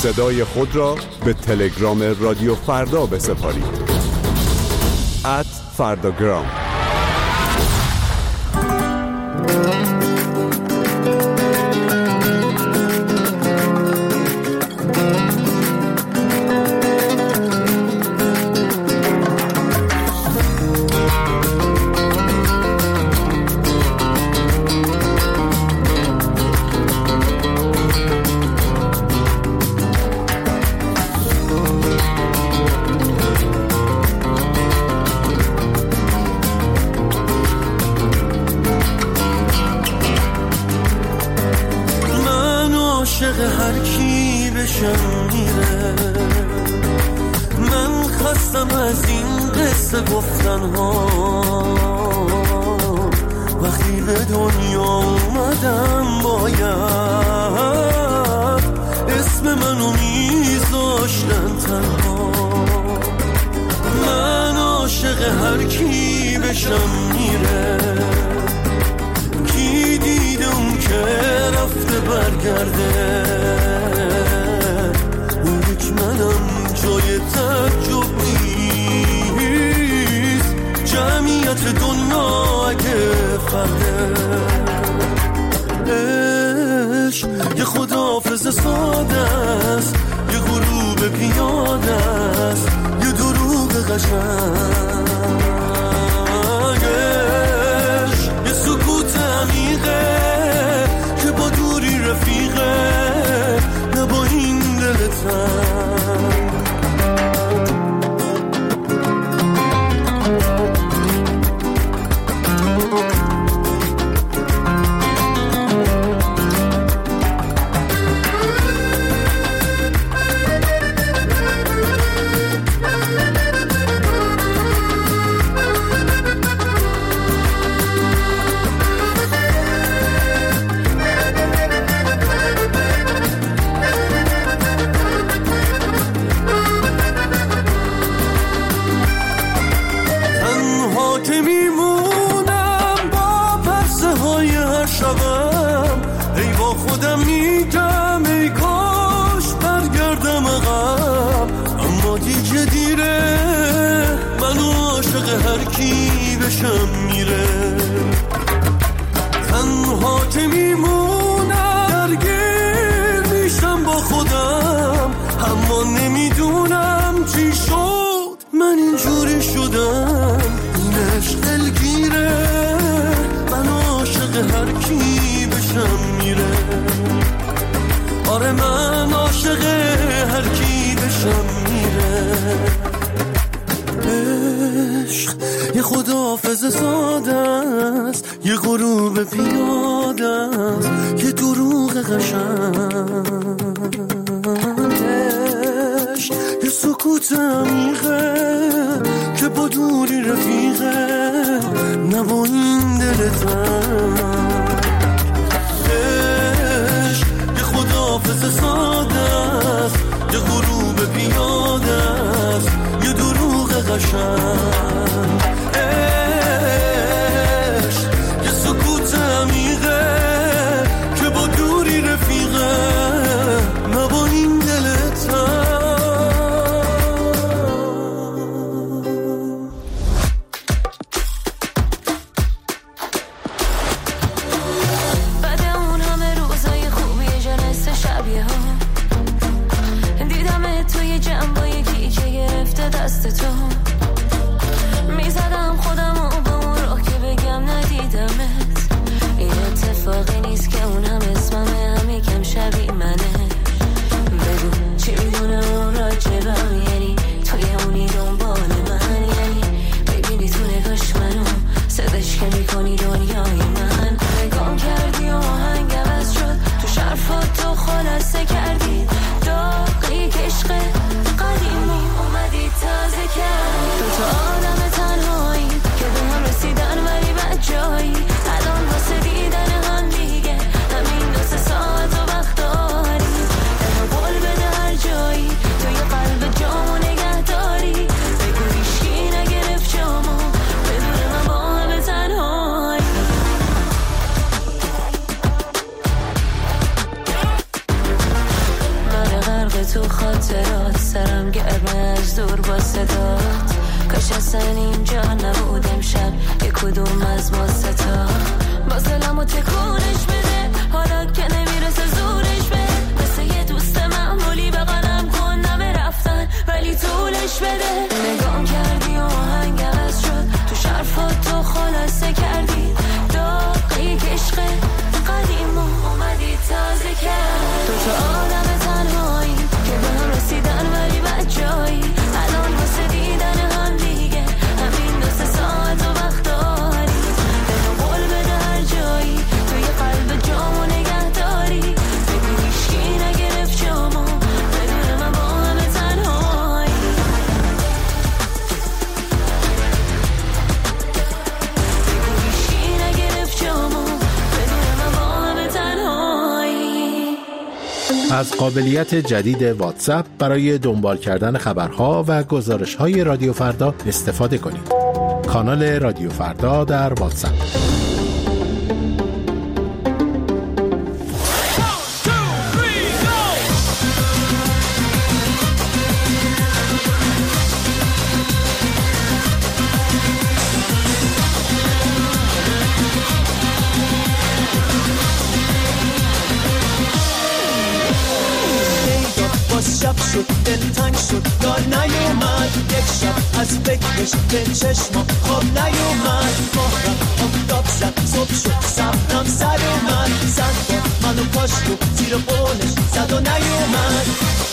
صدای خود را به تلگرام رادیو فردا بسپارید. ات فرداگرام. هر کی بشم میره، من خستم از این قصه گفتن ها. وقتی به دنیا اومدم باید اسم منو میذاشتن تنها. من عاشق هر کی بشم میره، کی دیده اون که رفته برگرده. اون یک منم جای تعجب نیست، جمعیت دنیا اگه فرده. عشق یه خداحافظ ساده است، یه غروب پیاده است، یه دروغ قشنگ. یه سکوت عمیقه که با دوری رفیقه، نه با این دل تنگ. میره تنها که میمونم، درگیر میشم با خودم، اما نمیدونم چی شد من اینجوری شدم. این عشق دلگیره، من عاشق هر کی بشم میره. آره من عاشق هر کی بشم میره. عشق یه خداحافظ ساده است، یه غروب پیاده است، یه دروغ قشنگ. عشق یه سکوت عمیقه که با دوری رفیقه، نه با این دل تنگ. عشق یه خداحافظ ساده است، یه غروب پیاده است، یه دروغ قشنگ. عشق یه سکوت عمیقه که با دوری رفیقه، نه با این دل تنگ. بعد اون همه روزای خوبی جنست شبیه ها، دیدم توی جنبا یکی که گرفته دست تو. میزدم خودم و با اون راه که بگم ندیدمت. این اتفاقی نیست که اون هم اسممه، هم یکم شبیه منه. بگو چی میدونه اون راجبم، یعنی توی اونی دنبال من، یعنی ببینی تو نگاش منو صدش که میکنی دنیای من. نگام کردی و آهنگم از شد، تو شرفات تو خلاصه کردی داغی که عشق قدیمی اومدی تازه کرد. دو تا آدم تنهایی که به هم رسیدن ولی بد جایی، الان واسه دیدن هم دیگه همین دو سه ساعت و وقت داری. دلو قول بده هر جایی توی قلب جامو نگه داری. بگو هیچکی نگرفت جامو، بدون من با همه تنهایی. من خاطرات سرم گرمه از دور با صدات. کاش اصلا اینجا نبود امشب یک کدوم از ما ستا. باز دلمو تکونش بده حالا که نمیرسه زورش بده. مثل یه دوست معمولی بغلم کن نمه رفتن ولی طولش بده. نگام کردی و آهنگ عوض شد تو شرفات تو خلاصه کردی. داغی که عشق قدیم اومدی تازه کرد. تو تو آدم تنهایی که به هم رسیدن ولی بد جایی. الان واسه دیدن هم دیگه همین دو سه ساعت و وقت داری. دلو قول بده هر جایی توی قلب جامو نگه داری. بگو هیچکی نگرفت جامو بدون من با همه تنهایی. بگو هیچکی نگرفت جامو بدون من با همه تنهایی. از قابلیت جدید واتساپ برای دنبال کردن خبرها و گزارش‌های رادیو فردا استفاده کنید. کانال رادیو فردا در واتساپ. شب شد دل تنگ شد دار نیومد. یک شب از فکرش به چشم خواب نیومد. ماهرم آفتاب زد صبح شد صبرم سر اومد. زد داد منو پاشت و زیر قولش زد و نیومد.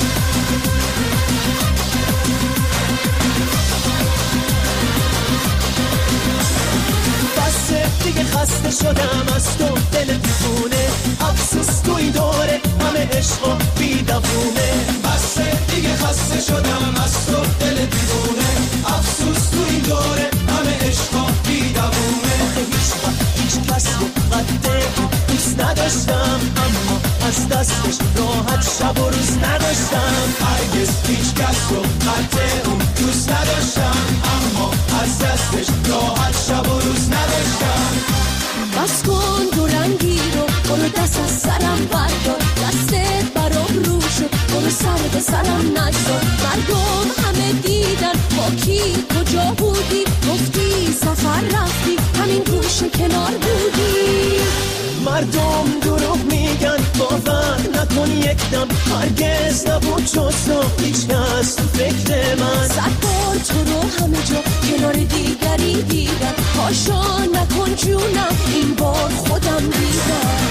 بسه دیگه خسته شدم از تو دل دیوونه. افسوس تو این دوره همه عشق و بیدوونه. بسه دیگه خسته شدم از تو دل دیوونه. افسوس تو این دوره همه عشق و بیدوونه. آخه هیچ وقت هیچ کس رو قد دوست نداشتم. اما از دستش راحت شب و روز نداشتم. هرگز هیچ کس رو قد اون دوست نداشتم. اما از دستش راحت شب و روز نداشتم. بس کن دو رنگی رو برو دست از سرم بردار. دستت برام رو شد برو سر به سرم نگذار. مردم همه دیدن با کی کجا بودی. گفتی سفر رفتی همین گوشه کنار بودی. مردم دروغ میگن باور نکن یک دم. هرگز نبود جز تو هیچ کس تو فکر من. صد بار تو رو همه جا کنار دیگری دیدم. پاشا نکن جونم این بار خودم دیدم.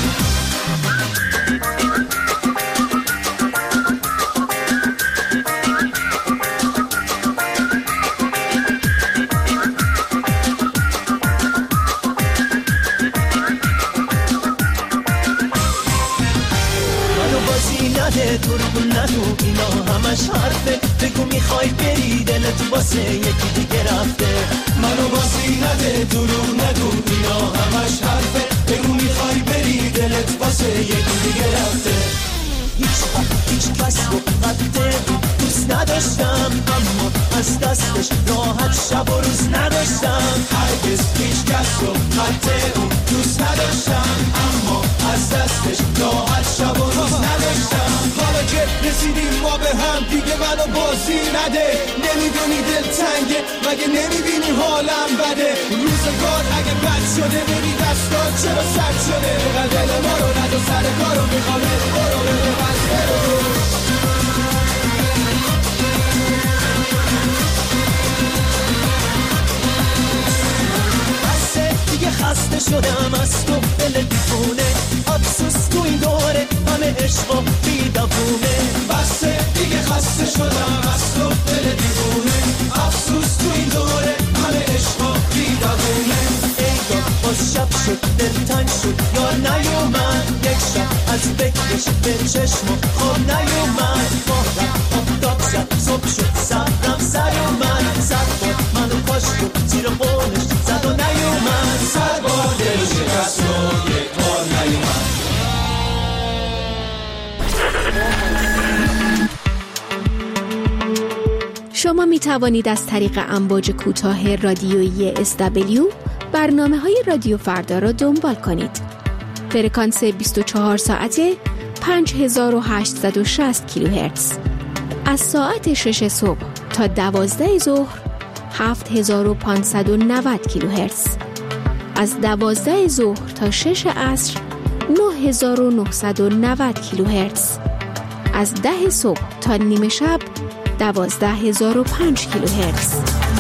دروغ نگو اینا همش حرفه. بگو میخوای بری دلت واسه یکی دیگه رفته. منو بازی نده دروغ نگو اینا همش حرفه. بگو میخوای بری دلت واسه یکی دیگه رفته. هیچ وقت هیچ کس رو قد دوست نداشتم. اما از دستش راحت شب و روز نداشتم. هرگز هیچ کس رو قد اون دوست نداشتم. اما از دستش راحت شب و روز نداشتم. حالا که رسیدیم ما به هم دیگه منو بازی نده. نمیدونی دل تنگه مگه نمیبینی حالم بده. روزگار اگه بد شده بری دستات چرا سرد شده. بقل دل ما رو ندو سر کارو میخوامه برو بده بس برو. بسه دیگه خسته شدم از تو دل دیوونه. افسوس تو این دوره همه عشق و بیدوونه. بسه دیگه خسته شدم از تو دل دیوونه. افسوس تو این دوره همه عشق و بیدوونه. ای دا باز شب شد دل تنگ شد یار نیومد. یک شب از فکرش به چشم خواب نیومد. ماهرم آفتاب زد صبح شد صبرم سر اومد. صد بار منو پاشت و زیر قولش زد و نیومد. صد بار دل شکست و یک بار نیومد. شما می توانید از طریق امواج کوتاه رادیویی اس دبلیو برنامه های رادیو فردا را دنبال کنید. فرکانس بیست و چهار ساعته پنج هزار و هشتصد و شصت کیلوهرتز. از ساعت شش صبح تا دوازده ظهر هفت هزار و پانصد و نود کیلوهرتز، از دوازده ظهر تا شش عصر نه هزار و نهصد و نود کیلوهرتز، از ده صبح تا نیمه شب دوازده هزار و پنج کیلوهرتز.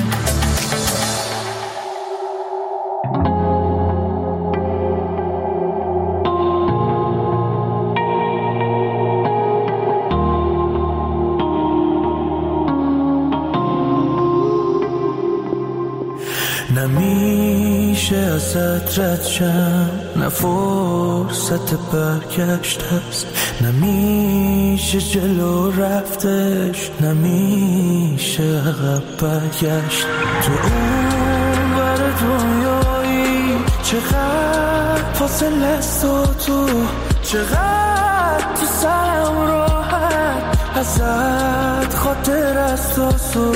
نمیشه ازت رد شم، نه فرصت برگشت هست، نمیشه جلو رفتش، نمیشه عقب برگشت. تو اون بر دنیایی چقدر فاصله است و تو چقدر تو سرم راحت، ازت خاطر است و سو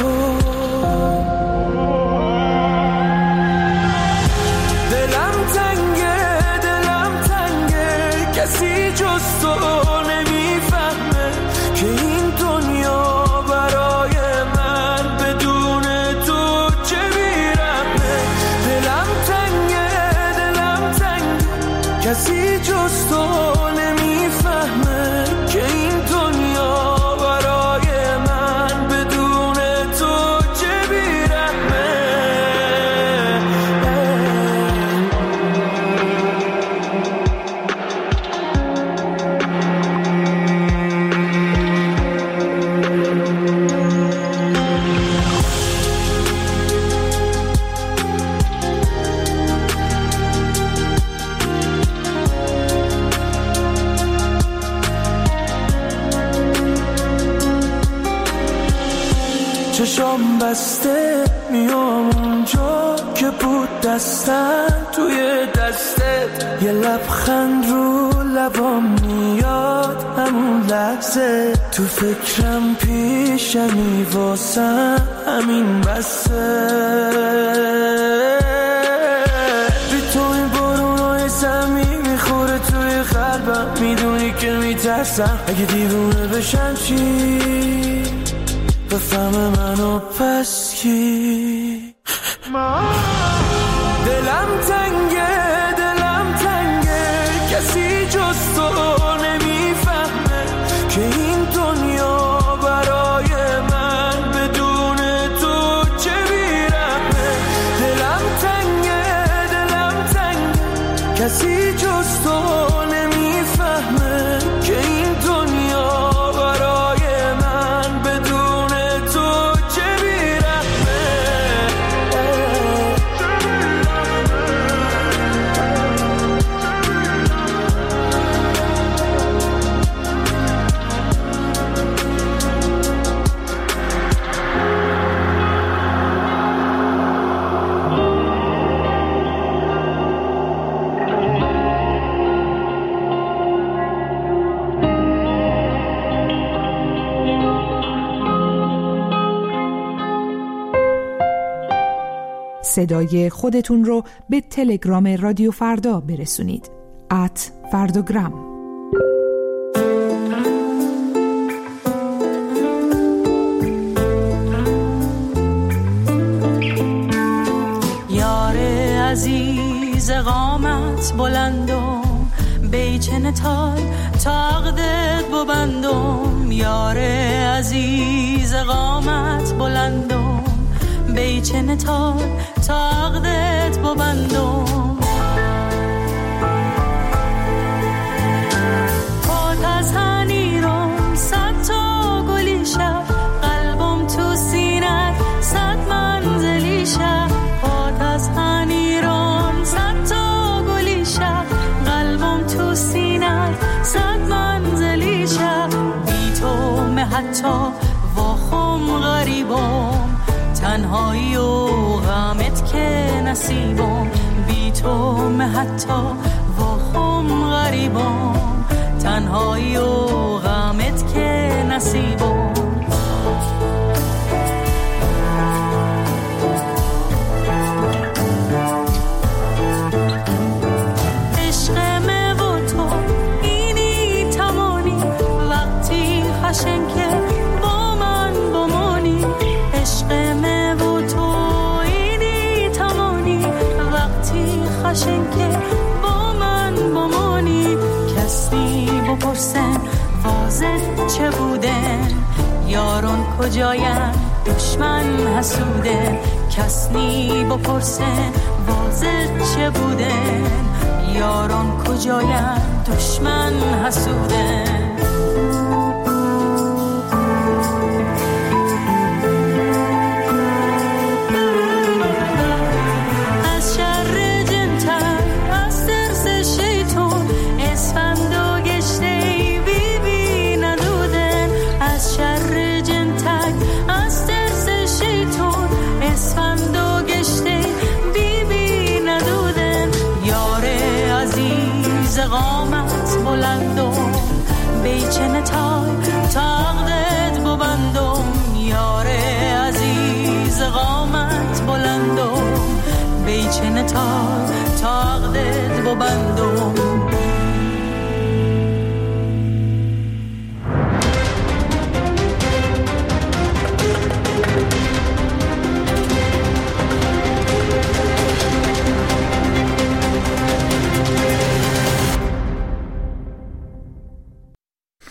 کسی جز تو نمیفهمه که این دنیا برای من بدون تو چه بیرمه. دلم تنگه دلم تنگه کسی جز تو نمیفهمه که این دنیا برای من بدون تو چه بیرمه. چشام بسته میام اونجا که بود دستن توی دستت، یه لبخند رو لبام میاد همون لحظه، تو فکرم پیشمی واسم همین بسه. بی تو این بارونای زمین میخوره توی قلبم، میدونی که میترسم اگه دیوونه بشم چی بفهم منو پس کی. دلم تنگه دلم تنگه کسی جز تو نمیفهمه که این دنیا برای من بدون تو چه بیرمه. دلم تنگه دلم تنگه کسی جز تو نمیفهمه که این دنیا برای من بدون صدای خودتون رو به تلگرام رادیو فردا برسونید. ات فردوگرام. یار عزیز قامت بلندم، بیچن تای تاقدت ببندم. یار عزیز قامت بلندم، بیچن تای تاقدت ببندم. پات از هنیرم صد تا گلی شب، قلبم تو سینه صد منزلی شب. پات از هنیرم صد تا گلی شب، قلبم تو سینه صد منزلی شب. بی تو مه حتی واخم غریبم، تنهایی و غمت که نصیبم. بی تو مه حتی واخم غریبم، تنهایی و غمت که نصیبم. عشق مه و تو اینی تمانی، وقتی خشن که با من همچین که با من بمانی کسی بپرسن واضح چه بودن یارون کجاین دشمن حسوده کسی بپرسن واضح چه بودن یارون کجاین دشمن حسوده قامت بلندم بیچن تای تاقدت ببندم یاره عزیز قامت بلندم بیچن تای تاقدت ببندم